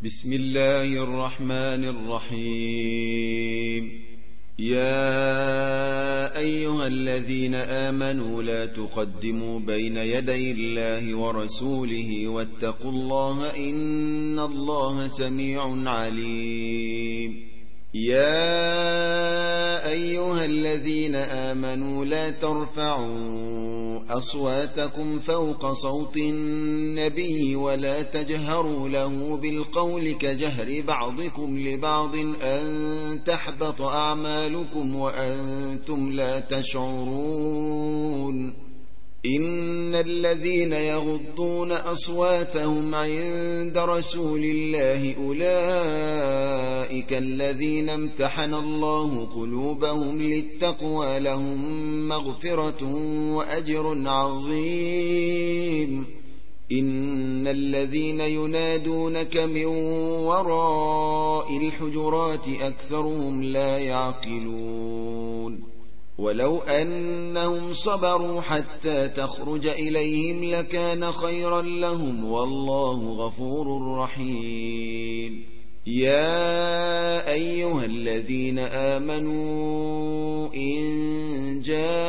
بسم الله الرحمن الرحيم. يا أيها الذين آمنوا لا تقدموا بين يدي الله ورسوله واتقوا الله إن الله سميع عليم. يا أيها الذين آمنوا لا ترفعوا أصواتكم فوق صوت النبي ولا تجهروا له بالقول كجهر بعضكم لبعض أن تحبط أعمالكم وأنتم لا تشعرون. إن الذين يغضون أصواتهم عند رسول الله أولئك الذين امتحن الله قلوبهم للتقوى لهم مغفرة وأجر عظيم. إن الذين ينادونك من وراء الحجرات أكثرهم لا يعقلون. ولو أنهم صبروا حتى تخرج إليهم لكان خيرا لهم والله غفور رحيم. يا أيها الذين آمنوا إن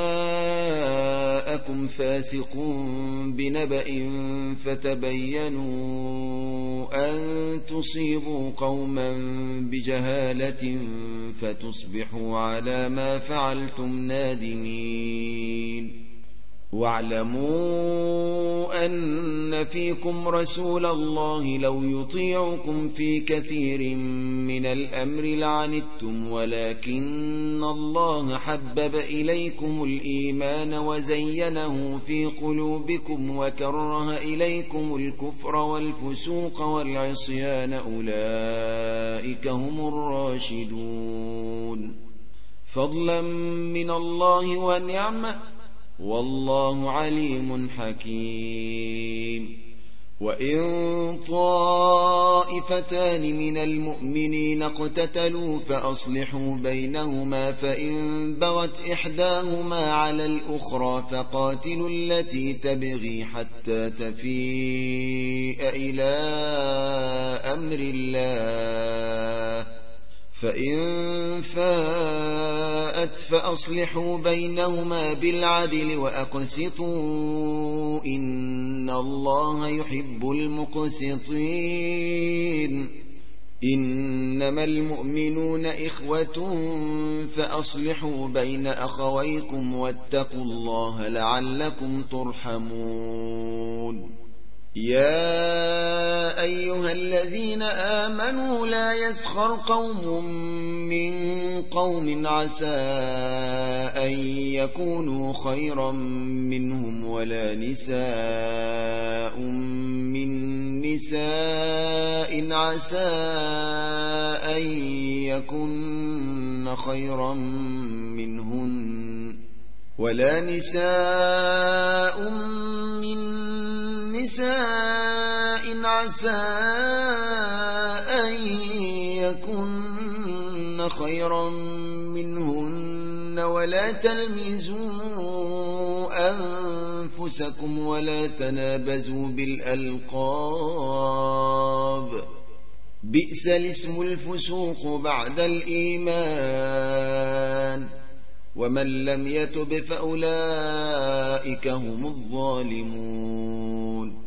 جاءكم فاسق بنبأ فتبينوا أن تصيبوا قوما بجهالة فتصبحوا على ما فعلتم نادمين. واعلموا أن فيكم رسول الله لو يطيعكم في كثير من الأمر لعنتم ولكن الله حبب إليكم الإيمان وزينه في قلوبكم وكره إليكم الكفر والفسوق والعصيان أولئك هم الراشدون. فضلا من الله ونعمة والله عليم حكيم. وإن طائفتان من المؤمنين اقتتلوا فأصلحوا بينهما فإن بغت إحداهما على الأخرى فقاتلوا التي تبغي حتى تفيء إلى أمر الله فإن فاءت فأصلحوا بينهما بالعدل وأقسطوا إن الله يحب المقسطين. إنما المؤمنون إخوة فأصلحوا بين أخويكم واتقوا الله لعلكم ترحمون. يا أيها الذين آمنوا لا يسخر قوم من قوم عسى أن يكونوا خيرا منهم ولا نساء من نساء عسى أن يكن خيرا منهن ولا نساء من نساء عسى أن يكن خيرا منهن ولا تلمزوا أنفسكم ولا تنابزوا بالألقاب بئس الاسم الفسوق بعد الإيمان ومن لم يتب فأولئك هم الظالمون.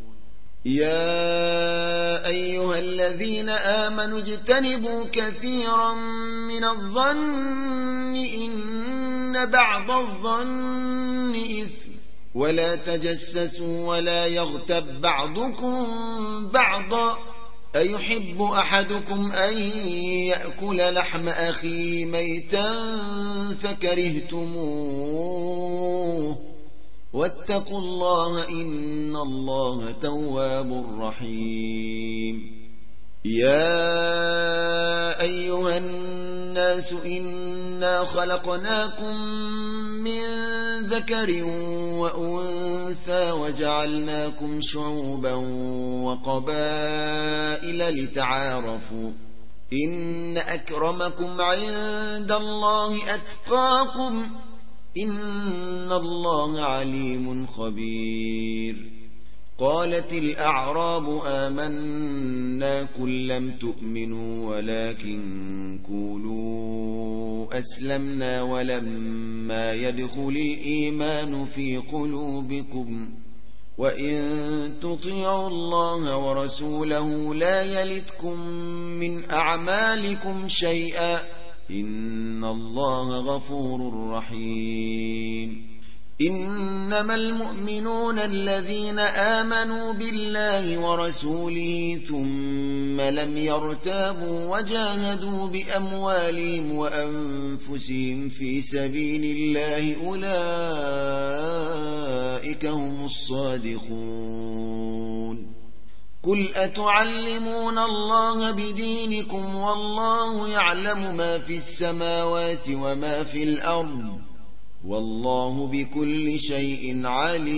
يا أيها الذين آمنوا اجتنبوا كثيرا من الظن إن بعض الظن إثم ولا تجسسوا ولا يغتب بعضكم بعضا أيحب أحدكم أن يأكل لحم أخيه ميتا فكرهتموه واتقوا الله إن الله تواب رحيم. يا أيها الناس إنا خلقناكم من ذكر وأنثى وجعلناكم شعوبا وقبائل لتعارفوا إن أكرمكم عند الله أتقاكم إن الله عليم خبير. قالت الأعراب آمنا قل لم تؤمنوا ولكن قولوا أسلمنا ولما يدخل الإيمان في قلوبكم وإن تطيعوا الله ورسوله لا يلتكم من أعمالكم شيئا إن الله غفور رحيم إنما المؤمنون الذين آمنوا بالله ورسوله ثم لم يرتابوا وجاهدوا بأموالهم وأنفسهم في سبيل الله أولئك هم الصادقون قل أتعلمون الله بدينكم والله يعلم ما في السماوات وما في الأرض والله بكل شيء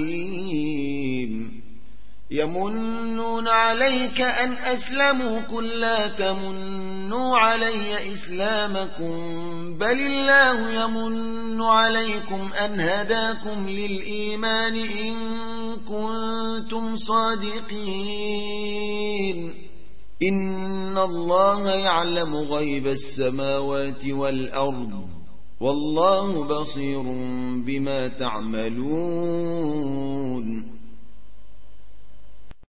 عليم يمنون عليك أن أسلموا قل لا تمنوا علي إسلامكم بل الله يمن عليكم أن هداكم للإيمان إن كنتم صادقين إن الله يعلم غيب السماوات والأرض والله بصير بما تعملون